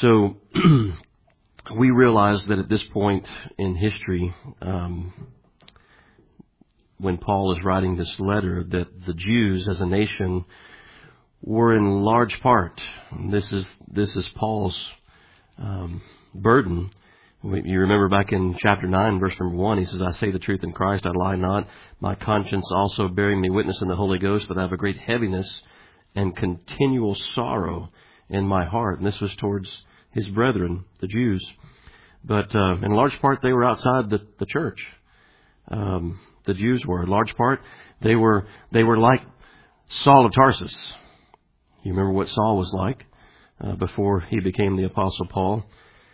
So we realize that at this point in history, when Paul is writing this letter, that the Jews as a nation were in large part, this is Paul's burden. You remember back in chapter 9, verse number 1, he says, I say the truth in Christ, I lie not. My conscience also bearing me witness in the Holy Ghost that I have a great heaviness and continual sorrow in my heart. And this was towards his brethren, the Jews. But in large part, they were outside the church. The Jews were. In large part, they were like Saul of Tarsus. You remember what Saul was like before he became the Apostle Paul.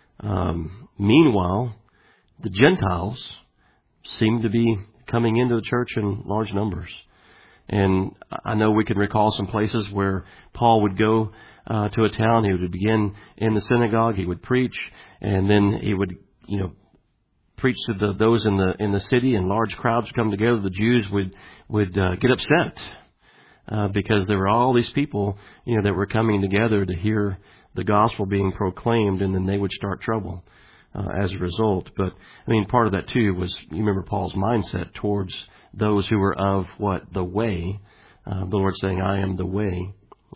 Meanwhile, the Gentiles seemed to be coming into the church in large numbers. And I know we can recall some places where Paul would go to a town. He would begin in the synagogue. He would preach, and then he would, preach to those in the city, and large crowds would come together. The Jews would get upset because there were all these people, that were coming together to hear the gospel being proclaimed, and then they would start trouble as a result. But part of that too was, you remember Paul's mindset towards those who were of the way. The Lord saying, I am the way.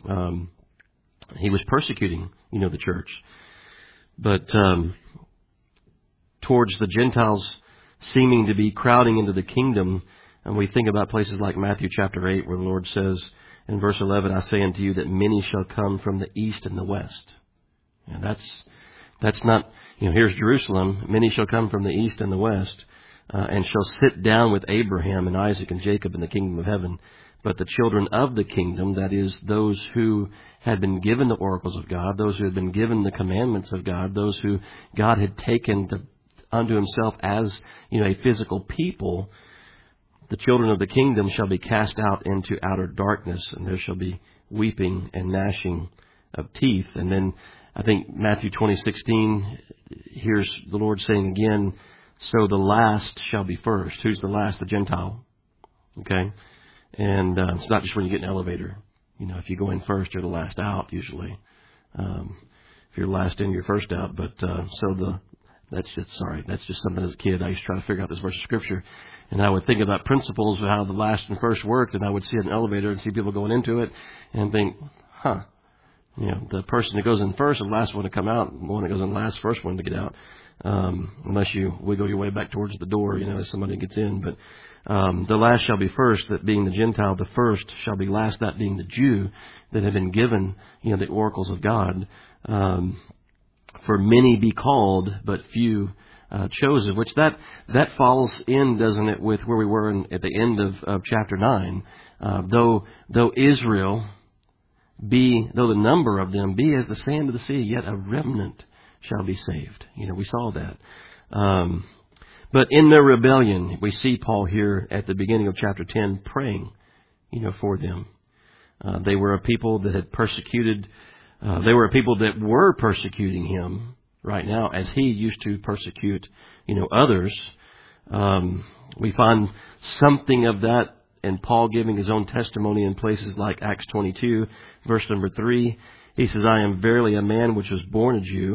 He was persecuting, the church. But towards the Gentiles seeming to be crowding into the kingdom, and we think about places like Matthew chapter 8, where the Lord says in verse 11, I say unto you that many shall come from the east and the west. And that's not, here's Jerusalem. Many shall come from the east and the west, and shall sit down with Abraham and Isaac and Jacob in the kingdom of heaven. But the children of the kingdom, that is, those who had been given the oracles of God, those who had been given the commandments of God, those who God had taken unto himself as, a physical people, the children of the kingdom shall be cast out into outer darkness, and there shall be weeping and gnashing of teeth. And then I think Matthew 20:16, here's the Lord saying again, so the last shall be first. Who's the last? The Gentile. Okay? And it's not just when you get in an elevator. If you go in first, you're the last out usually. If you're last in, you're first out. But that's just something as a kid. I used to try to figure out this verse of Scripture. And I would think about principles of how the last and first worked, and I would see an elevator and see people going into it and think, the person that goes in first is the last one to come out, and the one that goes in last, first one to get out. Unless you wiggle your way back towards the door, as somebody gets in. But the last shall be first, that being the Gentile. The first shall be last, that being the Jew that had been given, the oracles of God. For many be called, but few chosen. Which that falls in, doesn't it, with where we were at the end of chapter 9. Though Israel be, though the number of them be as the sand of the sea, yet a remnant shall be saved. We saw that. But in their rebellion, we see Paul here at the beginning of chapter 10 praying, for them. They were a people that had persecuted, they were a people that were persecuting him right now as he used to persecute, others. We find something of that in Paul giving his own testimony in places like Acts 22, verse number 3. He says, I am verily a man which was born a Jew,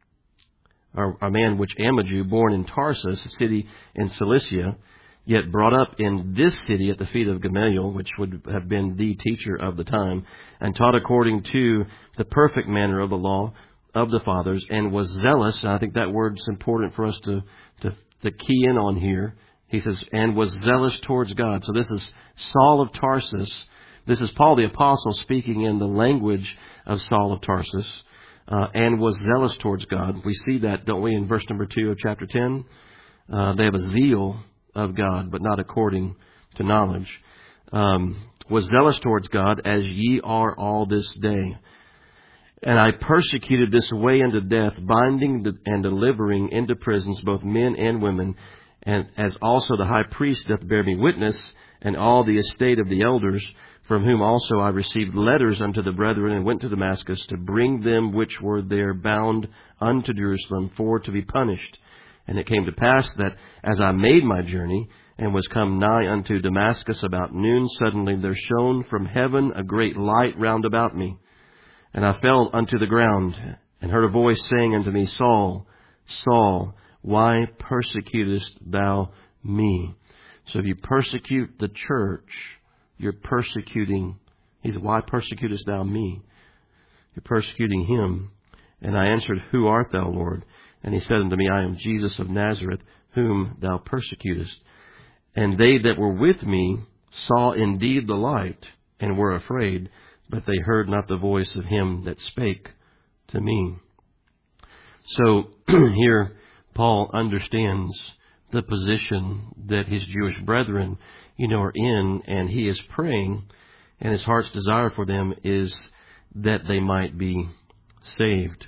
or a man which am a Jew, born in Tarsus, a city in Cilicia, yet brought up in this city at the feet of Gamaliel, which would have been the teacher of the time, and taught according to the perfect manner of the law of the fathers, and was zealous. And I think that word's important for us to key in on here. He says, and was zealous towards God. So this is Saul of Tarsus. This is Paul the Apostle speaking in the language of Saul of Tarsus. And was zealous towards God. We see that, don't we, in verse number 2 of chapter 10? They have a zeal of God, but not according to knowledge. Was zealous towards God, as ye are all this day. And I persecuted this way unto death, binding and delivering into prisons both men and women, and as also the high priest doth bear me witness, and all the estate of the elders, from whom also I received letters unto the brethren, and went to Damascus to bring them which were there bound unto Jerusalem for to be punished. And it came to pass that as I made my journey, and was come nigh unto Damascus about noon, suddenly there shone from heaven a great light round about me. And I fell unto the ground, and heard a voice saying unto me, Saul, Saul, why persecutest thou me? So if you persecute the church, you're persecuting. He said, why persecutest thou me? You're persecuting him. And I answered, Who art thou, Lord? And he said unto me, I am Jesus of Nazareth, whom thou persecutest. And they that were with me saw indeed the light, and were afraid, but they heard not the voice of him that spake to me. So here Paul understands the position that his Jewish brethren, are in, and he is praying, and his heart's desire for them is that they might be saved.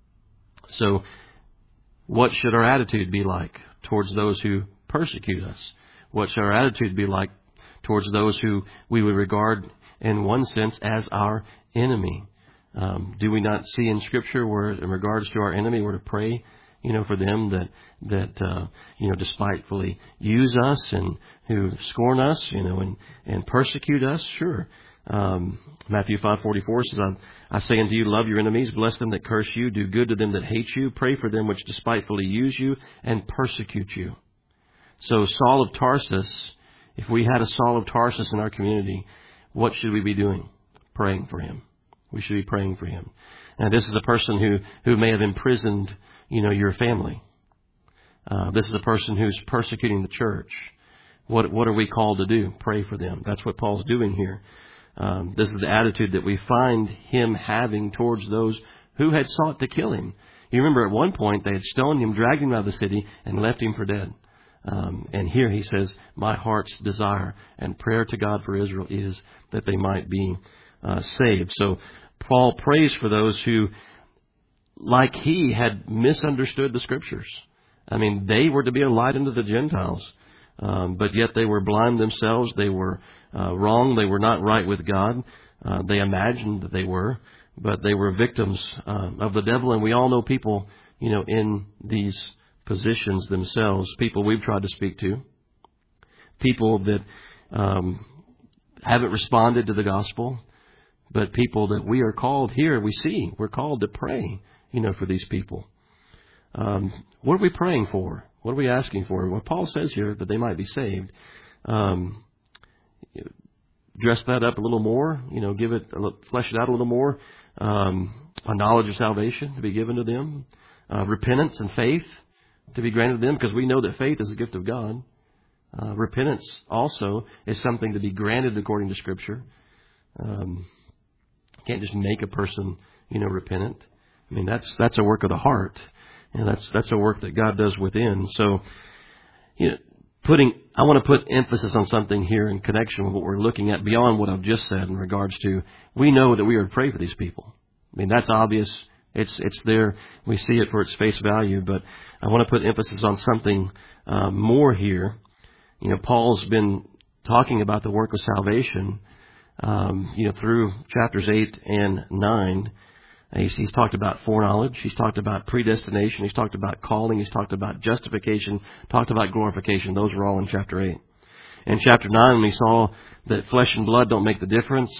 So what should our attitude be like towards those who persecute us? What should our attitude be like towards those who we would regard in one sense as our enemy? Do we not see in Scripture where in regards to our enemy we're to pray, for them that despitefully use us and who scorn us, and persecute us? Sure. Matthew 5:44 says, I say unto you, love your enemies, bless them that curse you, do good to them that hate you, pray for them which despitefully use you and persecute you. So Saul of Tarsus, if we had a Saul of Tarsus in our community, what should we be doing? Praying for him. We should be praying for him. And this is a person who may have imprisoned, your family. This is a person who's persecuting the church. What are we called to do? Pray for them. That's what Paul's doing here. This is the attitude that we find him having towards those who had sought to kill him. You remember at one point they had stoned him, dragged him out of the city, and left him for dead. And here he says, my heart's desire and prayer to God for Israel is that they might be saved. So Paul prays for those who, like he, had misunderstood the Scriptures. I mean, they were to be a light unto the Gentiles, but yet they were blind themselves. They were wrong. They were not right with God. They imagined that they were, but they were victims of the devil. And we all know people, in these positions themselves, people we've tried to speak to, people that haven't responded to the gospel, but people that we are called here, we're called to pray, for these people. What are we praying for? What are we asking for? Well, Paul says here that they might be saved. Dress that up a little more, flesh it out a little more. A knowledge of salvation to be given to them. Repentance and faith to be granted to them, because we know that faith is a gift of God. Repentance also is something to be granted according to Scripture. Can't just make a person, repentant. I mean, that's a work of the heart, and that's a work that God does within. So, I want to put emphasis on something here in connection with what we're looking at beyond what I've just said in regards to, we know that we are to pray for these people. I mean, that's obvious. It's there. We see it for its face value, but I want to put emphasis on something more here. Paul's been talking about the work of salvation, through chapters 8 and 9. He's talked about foreknowledge. He's talked about predestination. He's talked about calling. He's talked about justification. Talked about glorification. Those were all in chapter 8. In chapter 9, when we saw that flesh and blood don't make the difference,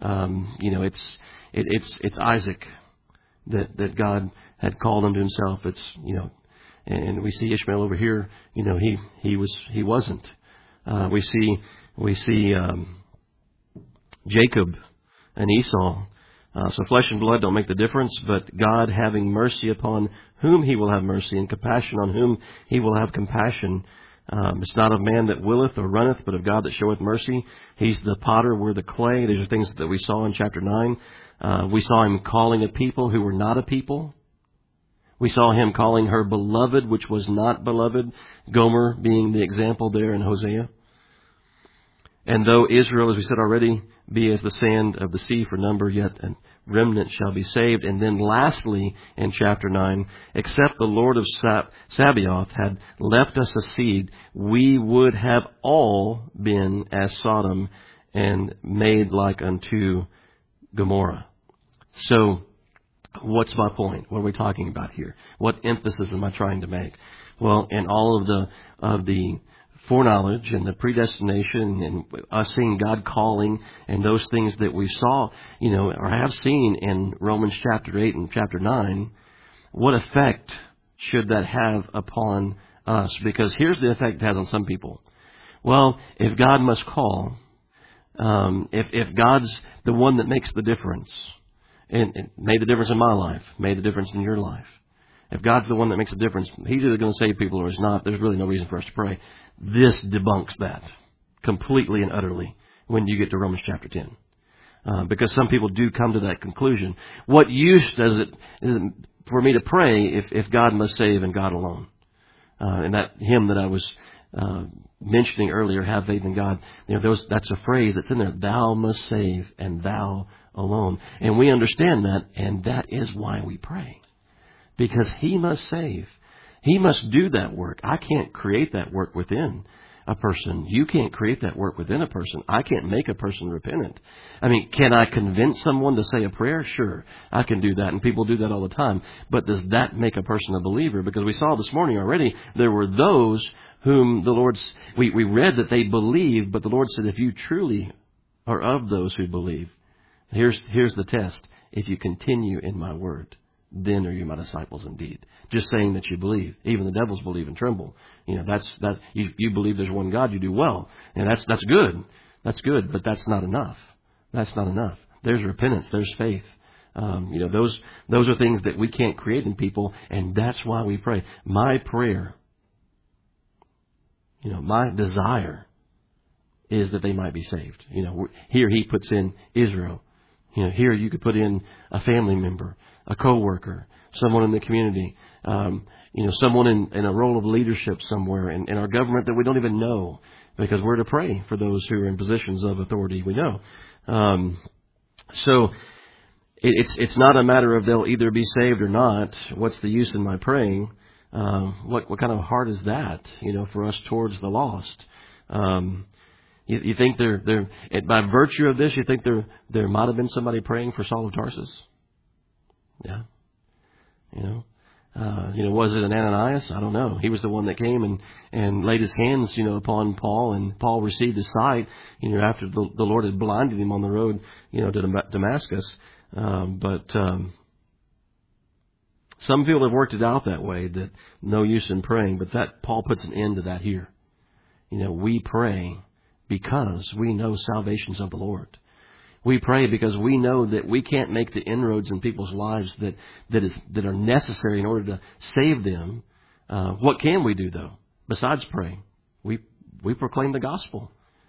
it's Isaac that God had called unto himself. And we see Ishmael over here. He wasn't. We see Jacob and Esau. So flesh and blood don't make the difference, but God having mercy upon whom He will have mercy, and compassion on whom He will have compassion. It's not of man that willeth or runneth, but of God that showeth mercy. He's the potter, we're the clay. These are things that we saw in chapter 9. We saw Him calling a people who were not a people. We saw Him calling her beloved, which was not beloved. Gomer being the example there in Hosea. And though Israel, as we said already, be as the sand of the sea for number, yet a remnant shall be saved. And then lastly, in chapter 9, except the Lord of Sabaoth had left us a seed, we would have all been as Sodom and made like unto Gomorrah. So, what's my point? What are we talking about here? What emphasis am I trying to make? Well, in all of the foreknowledge and the predestination and us seeing God calling and those things that we saw, or have seen in Romans chapter 8 and chapter 9, what effect should that have upon us? Because here's the effect it has on some people. Well, if God must call, if God's the one that makes the difference, and made the difference in my life, made the difference in your life, if God's the one that makes a difference, He's either going to save people or He's not. There's really no reason for us to pray. This debunks that completely and utterly when you get to Romans chapter 10. Because some people do come to that conclusion. What use does it for me to pray if God must save and God alone? And that hymn that I was mentioning earlier, have faith in God, that's a phrase that's in there. Thou must save and Thou alone. And we understand that, and that is why we pray. Because He must save. He must do that work. I can't create that work within a person. You can't create that work within a person. I can't make a person repentant. I mean, can I convince someone to say a prayer? Sure, I can do that, and people do that all the time. But does that make a person a believer? Because we saw this morning already, there were those whom the Lord, we read that they believed, but the Lord said, if you truly are of those who believe, here's the test. If you continue in my word, then are you my disciples indeed. Just saying that you believe. Even the devils believe and tremble. You believe there's one God, you do well. And that's good. That's good, but that's not enough. That's not enough. There's repentance, there's faith. Those are things that we can't create in people, and that's why we pray. My prayer, my desire is that they might be saved. Here he puts in Israel. Here you could put in a family member, a coworker, someone in the community, someone in a role of leadership somewhere in our government that we don't even know, because we're to pray for those who are in positions of authority. We know. So it's not a matter of they'll either be saved or not. What's the use in my praying? What kind of heart is that? For us towards the lost. You think they're by virtue of this, you think there might have been somebody praying for Saul of Tarsus? Yeah. Was it an Ananias? I don't know. He was the one that came and laid his hands, upon Paul, and Paul received his sight, after the Lord had blinded him on the road, to Damascus. But some people have worked it out that way, that no use in praying, but that Paul puts an end to that here. We pray because we know salvation's of the Lord. We pray because we know that we can't make the inroads in people's lives that are necessary in order to save them. What can we do, though, besides pray? We proclaim the gospel.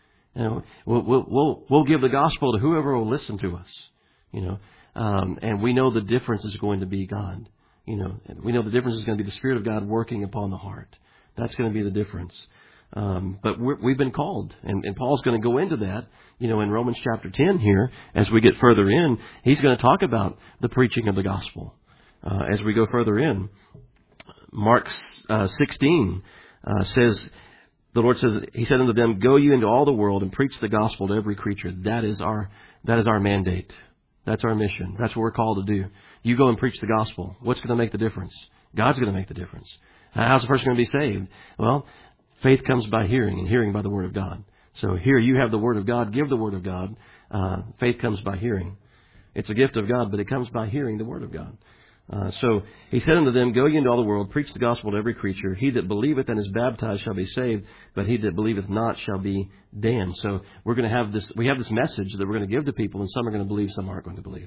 We'll give the gospel to whoever will listen to us. And we know the difference is going to be God. We know the difference is going to be the Spirit of God working upon the heart. That's going to be the difference. But we've been called, and Paul's going to go into that, in Romans chapter 10 here. As we get further in, he's going to talk about the preaching of the gospel. As we go further in, Mark 16 says, the Lord says, He said unto them, go you into all the world and preach the gospel to every creature. That is our mandate. That's our mission. That's what we're called to do. You go and preach the gospel. What's going to make the difference? God's going to make the difference. How's the person going to be saved? Well, faith comes by hearing, and hearing by the Word of God. So here you have the Word of God. Give the Word of God. Faith comes by hearing. It's a gift of God, but it comes by hearing the Word of God. So he said unto them, go ye into all the world, preach the gospel to every creature. He that believeth and is baptized shall be saved, but he that believeth not shall be damned. So we're going to have this. We have this message that we're going to give to people, and some are going to believe, some aren't going to believe.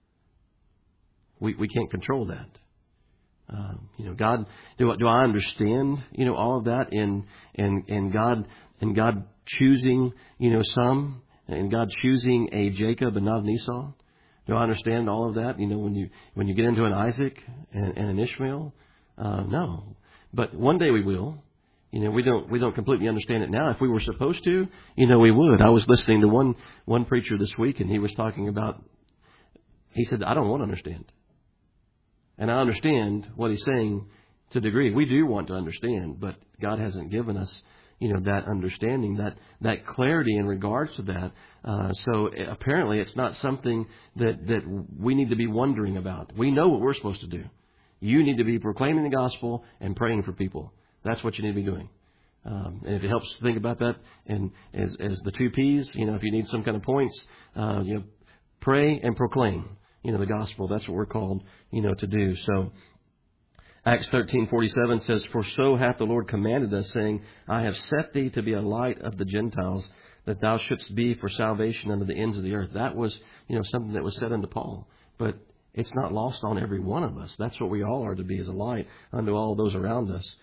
We can't control that. God, do I understand, all of that and God choosing, some, and God choosing a Jacob and not an Esau? Do I understand all of that? When you get into an Isaac and an Ishmael? No. But one day we will. We don't completely understand it now. If we were supposed to, we would. I was listening to one preacher this week, and he was talking about, he said, I don't want to understand. And I understand what he's saying to a degree. We do want to understand, but God hasn't given us, that understanding, that clarity in regards to that. So apparently it's not something that we need to be wondering about. We know what we're supposed to do. You need to be proclaiming the gospel and praying for people. That's what you need to be doing. And if it helps to think about that, and as the 2 P's, if you need some kind of points, pray and proclaim. The gospel. That's what we're called, to do. So Acts 13:47 says, "For so hath the Lord commanded us, saying, I have set thee to be a light of the Gentiles, that thou shouldst be for salvation unto the ends of the earth." That was, something that was said unto Paul. But it's not lost on every one of us. That's what we all are to be, as a light unto all those around us.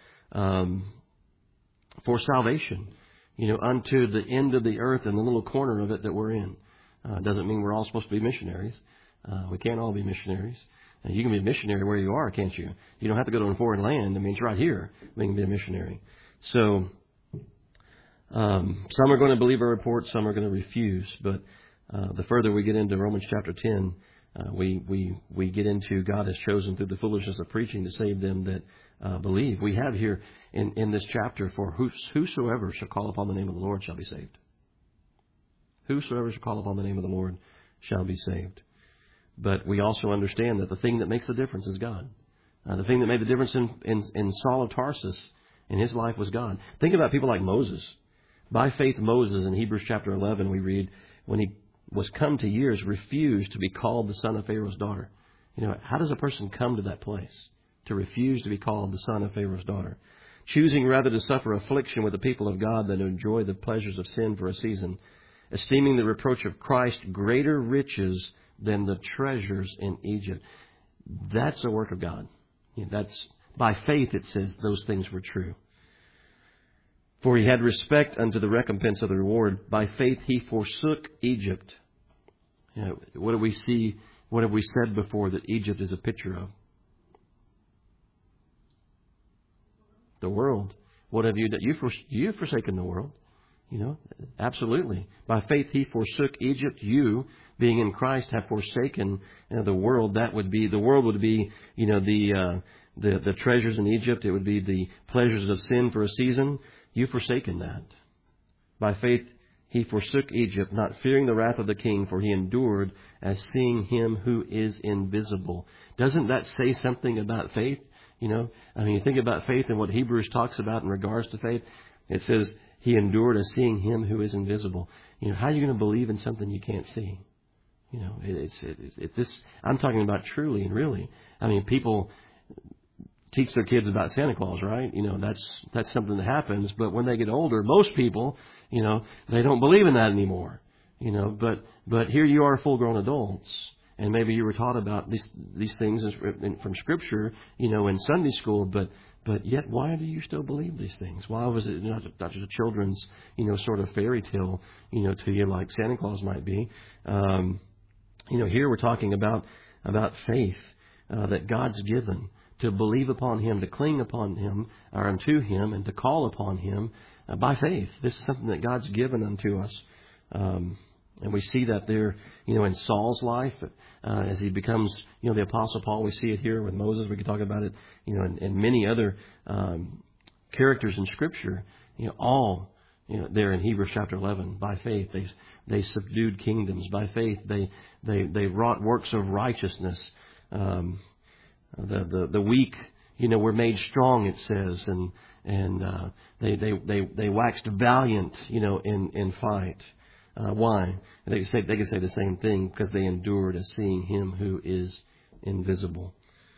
For salvation, unto the end of the earth and the little corner of it that we're in. Doesn't mean we're all supposed to be missionaries. We can't all be missionaries. You can be a missionary where you are, can't you? You don't have to go to a foreign land. I mean, it's right here. We can be a missionary. So, some are going to believe our report, some are going to refuse. But the further we get into Romans chapter 10, we get into God has chosen through the foolishness of preaching to save them that believe. We have here in this chapter, for whosoever shall call upon the name of the Lord shall be saved. Whosoever shall call upon the name of the Lord shall be saved. But we also understand that the thing that makes the difference is God. The thing that made the difference in Saul of Tarsus in his life was God. Think about people like Moses. By faith, Moses, in Hebrews chapter 11, we read, when he was come to years, refused to be called the son of Pharaoh's daughter. How does a person come to that place? To refuse to be called the son of Pharaoh's daughter. Choosing rather to suffer affliction with the people of God than to enjoy the pleasures of sin for a season. Esteeming the reproach of Christ greater riches than the treasures in Egypt. That's a work of God. That's by faith, it says those things were true. For he had respect unto the recompense of the reward. By faith he forsook Egypt. What do we see? What have we said before that Egypt is a picture of? The world. What have you done? You've forsaken the world. Absolutely. By faith he forsook Egypt. You, being in Christ, have forsaken the world. The world would be, the treasures in Egypt. It would be the pleasures of sin for a season. You've forsaken that. By faith he forsook Egypt, not fearing the wrath of the king, for he endured as seeing him who is invisible. Doesn't that say something about faith? You think about faith and what Hebrews talks about in regards to faith. It says, he endured as seeing him who is invisible. How are you going to believe in something you can't see? I'm talking about truly and really. People teach their kids about Santa Claus, right? That's something that happens. But when they get older, most people, they don't believe in that anymore. But here you are, full-grown adults, and maybe you were taught about these things from Scripture, in Sunday school, but yet, why do you still believe these things? Why was it not just a children's, sort of fairy tale, to you, like Santa Claus might be? Here we're talking about faith that God's given to believe upon Him, to cling upon Him, or unto Him, and to call upon Him by faith. This is something that God's given unto us. And we see that there, in Saul's life, as he becomes, the Apostle Paul. We see it here with Moses. We could talk about it, and many other characters in Scripture. All, there in Hebrews chapter 11, by faith they subdued kingdoms. By faith they wrought works of righteousness. The weak, were made strong. It says, and they waxed valiant, in fight. Why? They could say the same thing, because they endured as seeing Him who is invisible.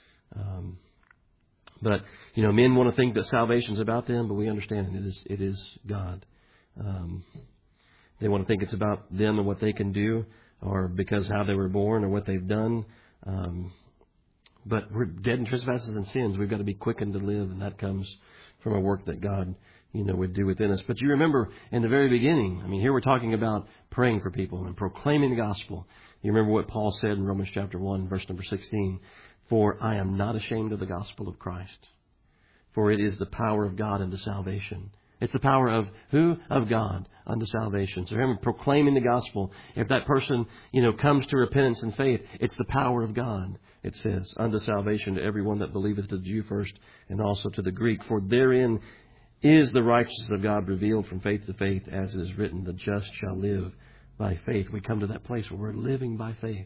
But men want to think that salvation's about them, but we understand it is God. They want to think it's about them and what they can do, or because how they were born or what they've done. But we're dead in trespasses and sins. We've got to be quickened to live, and that comes from a work that God would do within us. But you remember in the very beginning, here we're talking about praying for people and proclaiming the gospel. You remember what Paul said in Romans chapter 1, verse number 16, "For I am not ashamed of the gospel of Christ, for it is the power of God unto salvation." It's the power of who? Of God unto salvation. So remember, proclaiming the gospel. If that person, comes to repentance and faith, it's the power of God, it says, unto salvation to everyone that believeth, to the Jew first, and also to the Greek. For therein is the righteousness of God revealed from faith to faith, as it is written, the just shall live by faith. We come to that place where we're living by faith.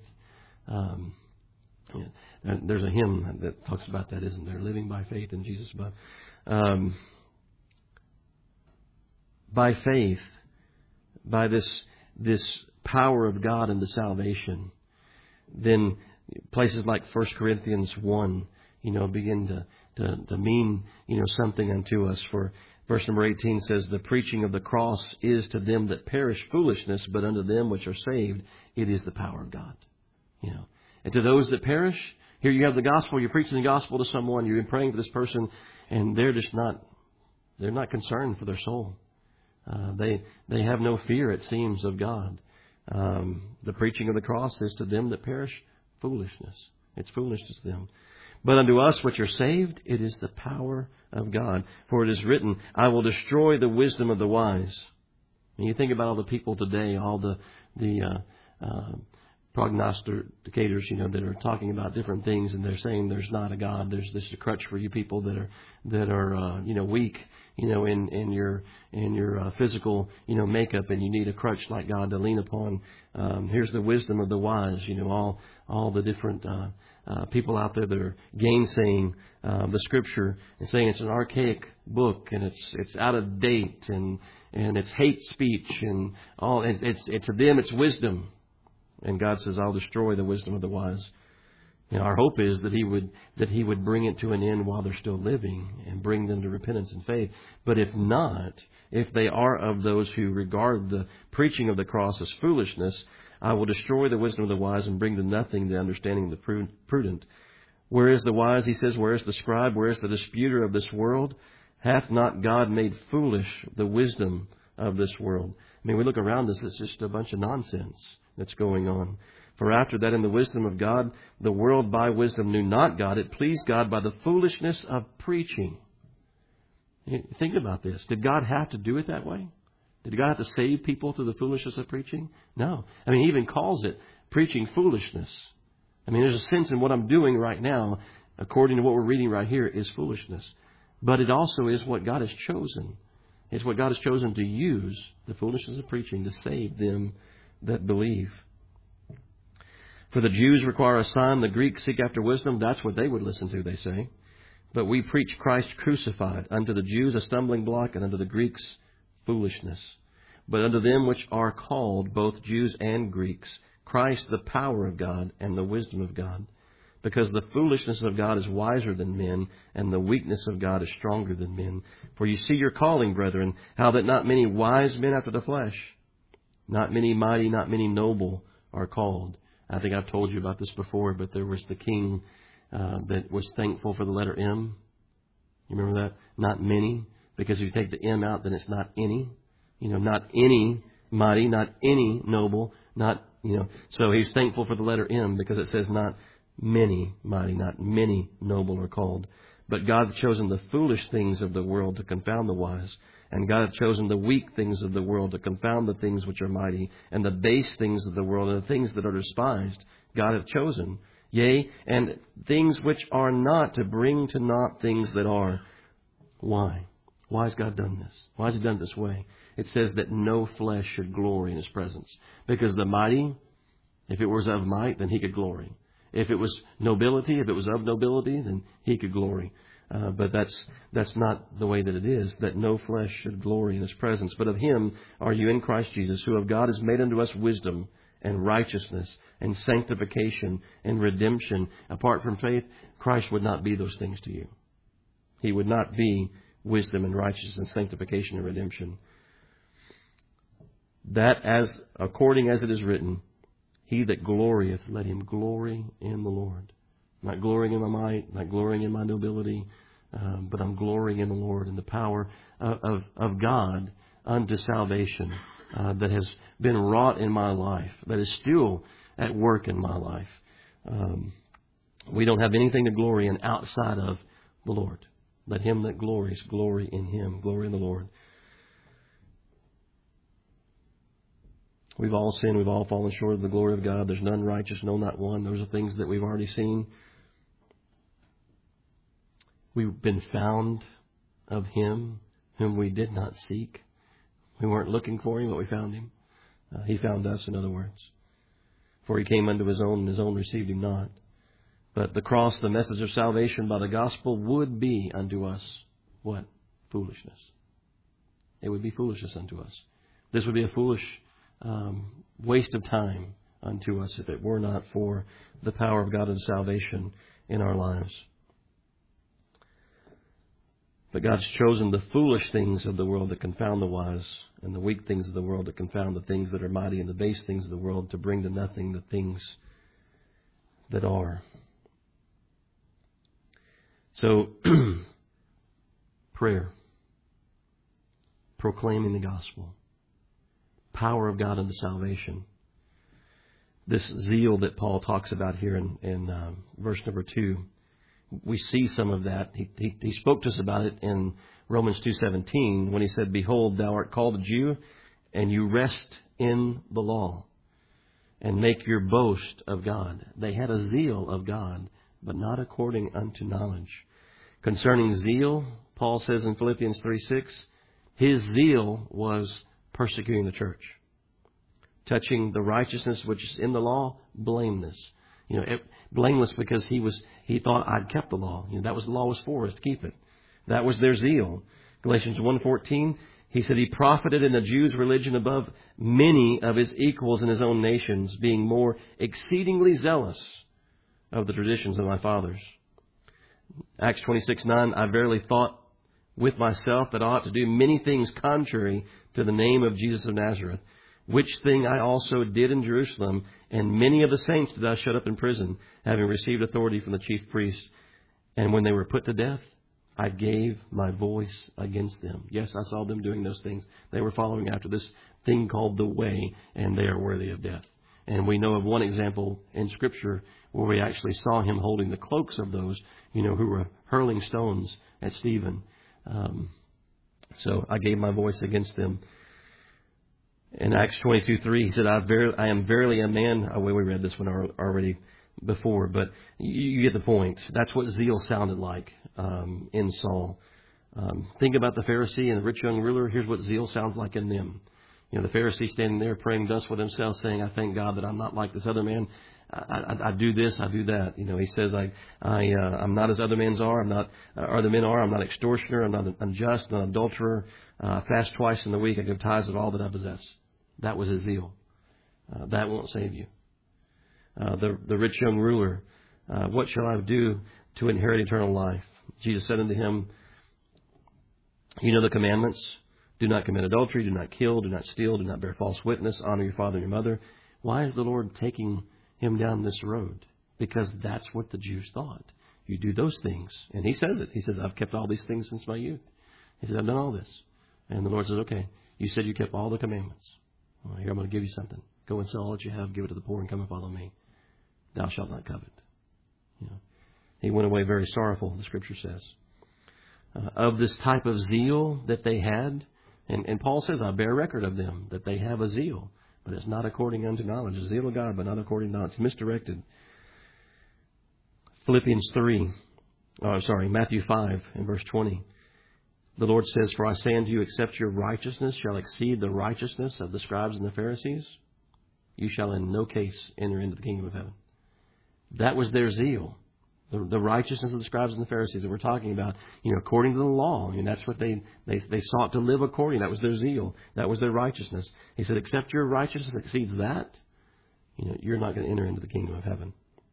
There's a hymn that talks about that, isn't there? Living by faith in Jesus above. By faith, by this power of God into salvation, then places like 1 Corinthians 1, begin to mean, something unto us. For verse number 18 says, the preaching of the cross is to them that perish foolishness, but unto them which are saved, it is the power of God. And to those that perish, here you have the gospel, you're preaching the gospel to someone, you're praying for this person, and they're not concerned for their soul. They have no fear, it seems, of God. The preaching of the cross is to them that perish foolishness. It's foolishness to them. But unto us which are saved, it is the power of God. For it is written, I will destroy the wisdom of the wise. And you think about all the people today, all the prognosticators, that are talking about different things, and they're saying there's not a God. There's this a crutch for you people that are weak, in your physical, makeup, and you need a crutch like God to lean upon. Here's the wisdom of the wise. All the different people out there that are gainsaying the Scripture and saying it's an archaic book and it's out of date and it's hate speech and all. It's to them it's wisdom. And God says, I'll destroy the wisdom of the wise. Our hope is that He would bring it to an end while they're still living and bring them to repentance and faith. But if not, if they are of those who regard the preaching of the cross as foolishness, I will destroy the wisdom of the wise and bring to nothing the understanding of the prudent. Where is the wise, he says, where is the scribe, where is the disputer of this world? Hath not God made foolish the wisdom of this world? We look around us, it's just a bunch of nonsense that's going on. For after that, in the wisdom of God, the world by wisdom knew not God. It pleased God by the foolishness of preaching. Think about this. Did God have to do it that way? Did God have to save people through the foolishness of preaching? No. He even calls it preaching foolishness. There's a sense in what I'm doing right now, according to what we're reading right here, is foolishness. But it also is what God has chosen. It's what God has chosen to use, the foolishness of preaching, to save them that believe. For the Jews require a sign, the Greeks seek after wisdom. That's what they would listen to, they say. But we preach Christ crucified, unto the Jews a stumbling block, and unto the Greeks foolishness. But unto them which are called, both Jews and Greeks, Christ the power of God and the wisdom of God. Because the foolishness of God is wiser than men, and the weakness of God is stronger than men. For you see your calling, brethren, how that not many wise men after the flesh, not many mighty, not many noble are called. I think I've told you about this before, but there was the king that was thankful for the letter M. You remember that? Not many. Because if you take the M out, then it's not any. Not any mighty, not any noble, So he's thankful for the letter M because it says not many mighty, not many noble are called. But God hath chosen the foolish things of the world to confound the wise. And God hath chosen the weak things of the world to confound the things which are mighty, and the base things of the world, and the things that are despised, God hath chosen. Yea, and things which are not, to bring to naught things that are. Why? Why has God done this? Why has He done it this way? It says that no flesh should glory in His presence. Because the mighty, if it was of might, then He could glory. If it was nobility, if it was of nobility, then He could glory. But that's not the way that it is, that no flesh should glory in His presence. But of Him are you in Christ Jesus, who of God has made unto us wisdom and righteousness and sanctification and redemption. Apart from faith, Christ would not be those things to you. He would not be wisdom and righteousness and sanctification and redemption. That as according as it is written, he that glorieth, let him glory in the Lord. Not glorying in my might, not glorying in my nobility, but I'm glorying in the Lord and the power of God unto salvation that has been wrought in my life, that is still at work in my life. We don't have anything to glory in outside of the Lord. Let him that glories glory in Him, glory in the Lord. We've all sinned. We've all fallen short of the glory of God. There's none righteous, no, not one. Those are things that we've already seen. We've been found of Him whom we did not seek. We weren't looking for Him, but we found Him. He found us, in other words. For He came unto His own, and His own received Him not. But the cross, the message of salvation by the gospel, would be unto us, what? Foolishness. It would be foolishness unto us. This would be a foolish waste of time unto us if it were not for the power of God and salvation in our lives. But God's chosen the foolish things of the world to confound the wise, and the weak things of the world to confound the things that are mighty, and the base things of the world to bring to nothing the things that are. So, prayer, proclaiming the gospel, power of God unto salvation. This zeal that Paul talks about here in verse number 2, we see some of that. He spoke to us about it in Romans 2:17 when he said, "Behold, thou art called a Jew, and you rest in the law, and make your boast of God." They had a zeal of God, but not according unto knowledge. Concerning zeal, Paul says in Philippians 3:6, his zeal was persecuting the church. Touching the righteousness which is in the law, blameless. Blameless because he thought I'd kept the law. That was the law was for us to keep it. That was their zeal. Galatians 1:14, he said he profited in the Jews' religion above many of his equals in his own nations, being more exceedingly zealous of the traditions of my fathers. Acts 26:9, I verily thought with myself that I ought to do many things contrary to the name of Jesus of Nazareth, which thing I also did in Jerusalem, and many of the saints did I shut up in prison, having received authority from the chief priests. And when they were put to death, I gave my voice against them. Yes, I saw them doing those things. They were following after this thing called the way, and they are worthy of death. And we know of one example in Scripture where we actually saw him holding the cloaks of those, who were hurling stones at Stephen. So I gave my voice against them. In Acts 22:3, he said, I am verily a man. We read this one already before, but you get the point. That's what zeal sounded like in Saul. Think about the Pharisee and the rich young ruler. Here's what zeal sounds like in them. The Pharisee standing there praying thus with himself, saying, I thank God that I'm not like this other man. I do this, I do that. He says, I'm not as other men are. I'm not extortioner. I'm not unjust, not adulterer. I fast twice in the week. I give tithes of all that I possess. That was his zeal. That won't save you. The rich young ruler, what shall I do to inherit eternal life? Jesus said unto him, you know the commandments. Do not commit adultery, do not kill, do not steal, do not bear false witness, honor your father and your mother. Why is the Lord taking him down this road? Because that's what the Jews thought. You do those things. And he says it. He says, I've kept all these things since my youth. He says, I've done all this. And the Lord says, okay, you said you kept all the commandments. Well, here, I'm going to give you something. Go and sell all that you have, give it to the poor, and come and follow me. Thou shalt not covet. He went away very sorrowful, the Scripture says. Of this type of zeal that they had, and Paul says, I bear record of them, that they have a zeal, but it's not according unto knowledge. A zeal of God, but not according to knowledge. It's misdirected. Matthew 5 and verse 20. The Lord says, for I say unto you, except your righteousness shall exceed the righteousness of the scribes and the Pharisees, you shall in no case enter into the kingdom of heaven. That was their zeal. The righteousness of the scribes and the Pharisees that we're talking about, according to the law. And that's what they sought to live according. That was their zeal. That was their righteousness. He said, except your righteousness exceeds that, you're not going to enter into the kingdom of heaven.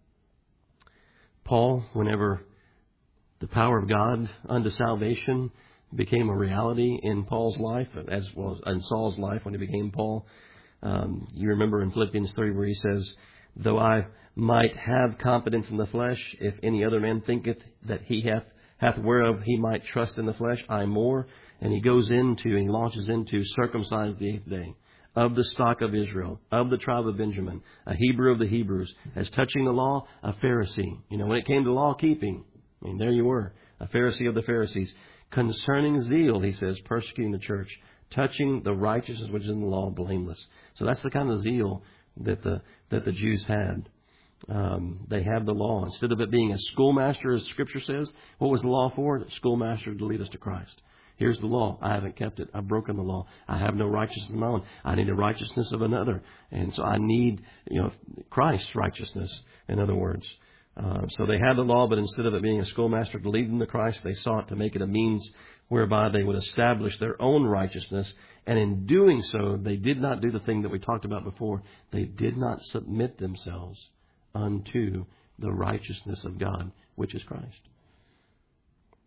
Paul, whenever the power of God unto salvation became a reality in Paul's life, as well as in Saul's life when he became Paul, you remember in Philippians 3 where he says, though I might have confidence in the flesh, if any other man thinketh that he hath whereof he might trust in the flesh, I more. And he launches into circumcised the 8th day, of the stock of Israel, of the tribe of Benjamin, a Hebrew of the Hebrews, as touching the law, a Pharisee. When it came to law keeping, there you were, a Pharisee of the Pharisees. Concerning zeal, he says, persecuting the church, touching the righteousness which is in the law, blameless. So that's the kind of zeal that the Jews had. They had the law. Instead of it being a schoolmaster, as Scripture says, what was the law for? A schoolmaster to lead us to Christ. Here's the law. I haven't kept it. I've broken the law. I have no righteousness of my own. I need the righteousness of another. And so I need, Christ's righteousness, in other words. So they had the law, but instead of it being a schoolmaster to lead them to Christ, they sought to make it a means whereby they would establish their own righteousness. And in doing so, they did not do the thing that we talked about before. They did not submit themselves unto the righteousness of God, which is Christ.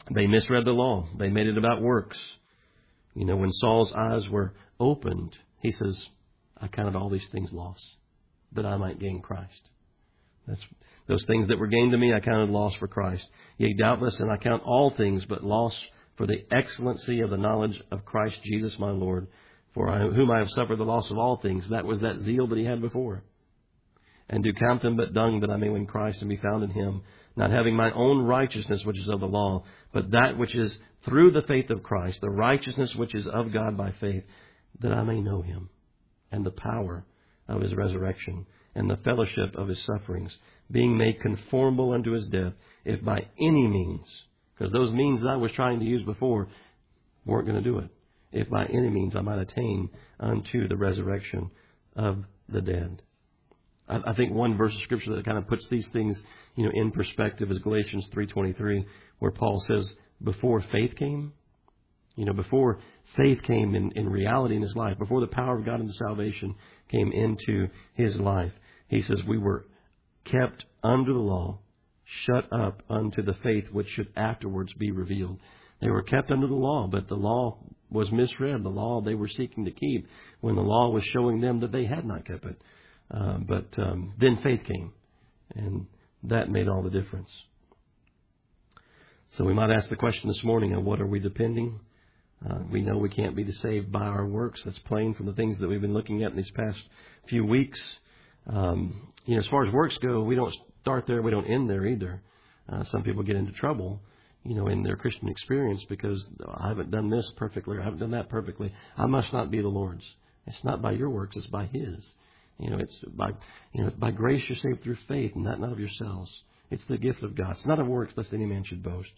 They misread the law. They made it about works. When Saul's eyes were opened, he says, I counted all these things loss, that I might gain Christ. Those things that were gained to me, I counted loss for Christ. Yea, doubtless, and I count all things but loss for the excellency of the knowledge of Christ Jesus my Lord, for whom I have suffered the loss of all things. That was that zeal that he had before. And do count them but dung, that I may win Christ and be found in him, not having my own righteousness, which is of the law, but that which is through the faith of Christ, the righteousness which is of God by faith, that I may know him, and the power of his resurrection, and the fellowship of his sufferings, being made conformable unto his death, if by any means, because those means that I was trying to use before weren't going to do it, if by any means I might attain unto the resurrection of the dead. I think one verse of Scripture that kind of puts these things, in perspective is Galatians 3:23, where Paul says, before faith came, before faith came in reality in his life, before the power of God into salvation came into his life, he says we were kept under the law, shut up unto the faith which should afterwards be revealed. They were kept under the law, but the law was misread. The law they were seeking to keep when the law was showing them that they had not kept it. But then faith came, and that made all the difference. So we might ask the question this morning of what are we depending? We know we can't be saved by our works. That's plain from the things that we've been looking at in these past few weeks. As far as works go, we don't start there. We don't end there either. Some people get into trouble, in their Christian experience because I haven't done this perfectly or I haven't done that perfectly. I must not be the Lord's. It's not by your works. It's by His. It's by grace you're saved through faith, and not of yourselves. It's the gift of God. It's not of works, lest any man should boast.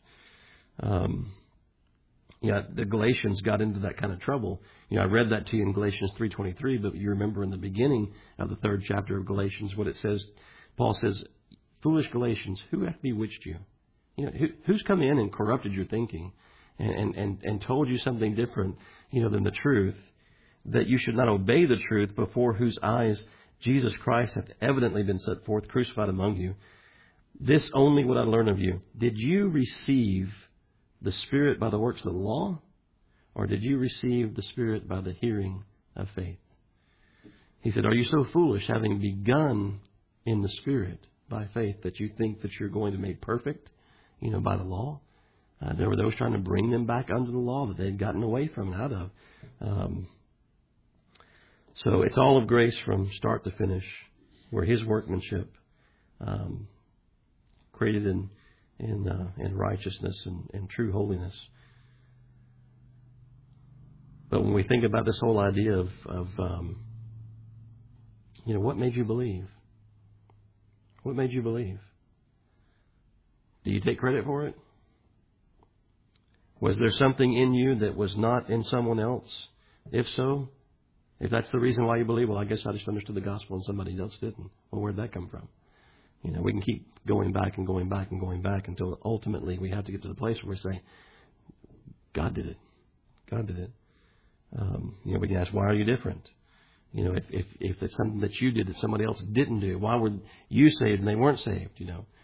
The Galatians got into that kind of trouble. I read that to you in Galatians 3:23, but you remember in the beginning of the 3rd chapter of Galatians what it says. Paul says, "Foolish Galatians, who hath bewitched you?" Who's come in and corrupted your thinking and told you something different, than the truth, that you should not obey the truth, before whose eyes Jesus Christ hath evidently been set forth, crucified among you. This only would I learn of you. Did you receive the Spirit by the works of the law, or did you receive the Spirit by the hearing of faith? He said, are you so foolish, having begun in the Spirit by faith, that you think that you're going to be made perfect, by the law? There were those trying to bring them back under the law that they'd gotten away from and out of. So it's all of grace from start to finish. We're His workmanship, created in righteousness and true holiness. But when we think about this whole idea of what made you believe? What made you believe? Do you take credit for it? Was there something in you that was not in someone else? If so, if that's the reason why you believe, well, I guess I just understood the gospel and somebody else didn't. Well, where'd that come from? We can keep going back and going back and going back until ultimately we have to get to the place where we say, God did it. God did it. We can ask, why are you different? If it's something that you did that somebody else didn't do, why were you saved and they weren't saved?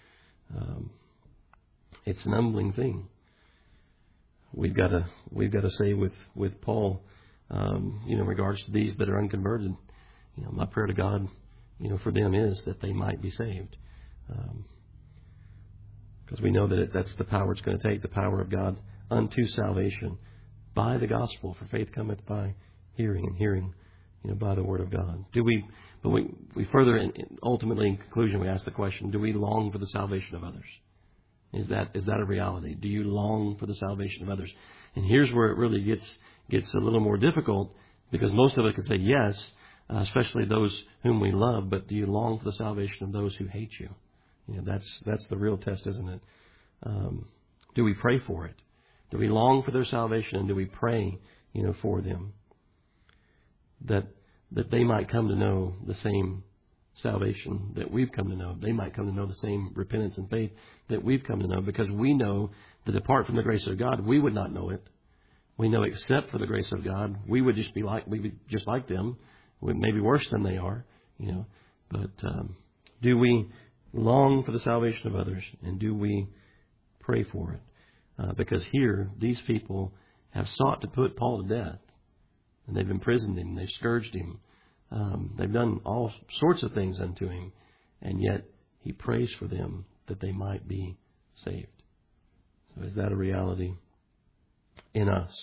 It's an humbling thing. We've got to say with Paul, in regards to these that are unconverted, my prayer to God, for them is that they might be saved. Because we know that that's the power it's going to take, the power of God unto salvation by the gospel. For faith cometh by hearing, and hearing, by the word of God. But we further, ultimately in conclusion, we ask the question, do we long for the salvation of others? Is that a reality? Do you long for the salvation of others? And here's where it really gets a little more difficult, because most of us can say yes, especially those whom we love, but do you long for the salvation of those who hate you? That's the real test, isn't it? Do we pray for it? Do we long for their salvation, and do we pray, for them? That they might come to know the same salvation that we've come to know. They might come to know the same repentance and faith that we've come to know, because we know that apart from the grace of God, we would not know it. We know except for the grace of God, we would just like them, maybe worse than they are, But do we long for the salvation of others, and do we pray for it? Because here, these people have sought to put Paul to death. And they've imprisoned him. They've scourged him. They've done all sorts of things unto him. And yet, he prays for them that they might be saved. So is that a reality in us?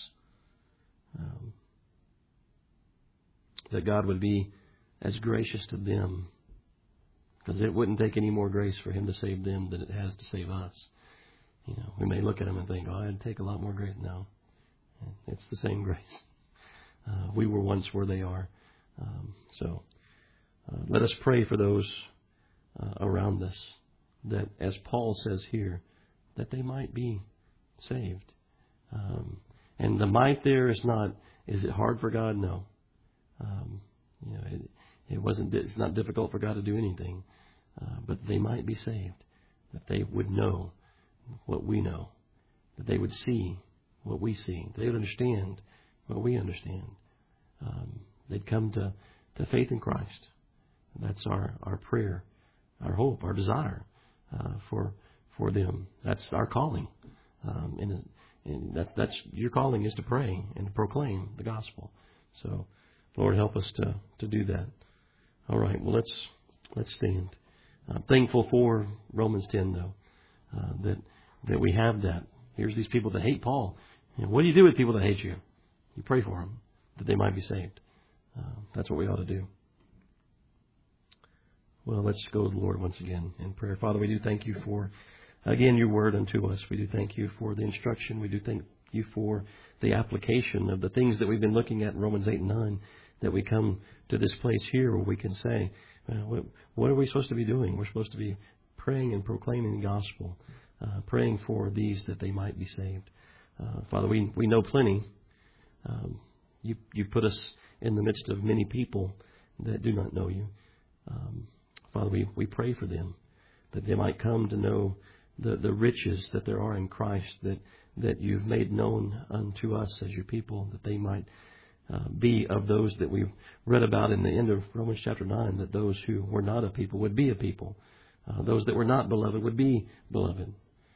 That God would be as gracious to them. Because it wouldn't take any more grace for him to save them than it has to save us. You know, we may look at him and think, oh, it'd take a lot more grace. No. It's the same grace. We were once where they are. So let us pray for those around us, that, as Paul says here, that they might be saved. And the might there is not, is it hard for God? No. You know, it's not difficult for God to do anything. But they might be saved. That they would know what we know. That they would see what we see. They would understand what we understand. They'd come to faith in Christ. That's our prayer, our hope, our desire for them. That's our calling. And that's your calling, is to pray and to proclaim the gospel. So, Lord, help us to do that. All right. Well, let's stand. I'm thankful for Romans 10, though, that we have that. Here's these people that hate Paul. And what do you do with people that hate you? You pray for them, that they might be saved. That's what we ought to do. Well, let's go to the Lord once again in prayer. Father, we do thank you for, again, your word unto us. We do thank you for the instruction. We do thank you for the application of the things that we've been looking at in Romans 8 and 9, that we come to this place here where we can say, what are we supposed to be doing? We're supposed to be praying and proclaiming the gospel, praying for these that they might be saved. Father, we know plenty. You put us in the midst of many people that do not know you. Father, we pray for them, that they might come to know the riches that there are in Christ, that you've made known unto us as your people, that they might be of those that we've read about in the end of Romans chapter 9, that those who were not a people would be a people. Those that were not beloved would be beloved.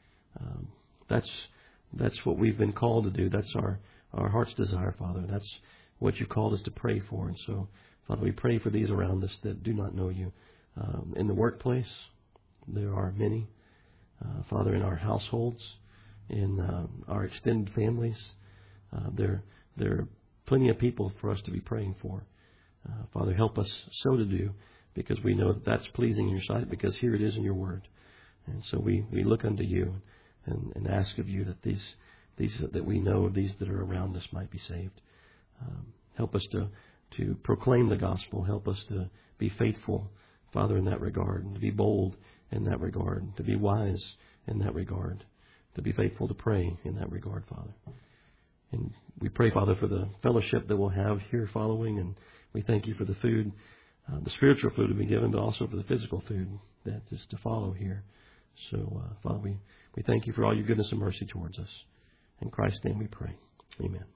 That's what we've been called to do. That's our heart's desire, Father. That's what you called us to pray for. And so, Father, we pray for these around us that do not know you. In the workplace, there are many. Father, in our households, in our extended families, there are plenty of people for us to be praying for. Father, help us so to do, because we know that that's pleasing in your sight, because here it is in your word. And so we look unto you and ask of you that these that we know these that are around us might be saved. Help us to proclaim the gospel. Help us to be faithful, Father, in that regard, and to be bold in that regard, to be wise in that regard, to be faithful to pray in that regard, Father. And we pray, Father, for the fellowship that we'll have here following, and we thank you for the food, the spiritual food to be given, but also for the physical food that is to follow here. So, Father, we thank you for all your goodness and mercy towards us. In Christ's name we pray. Amen.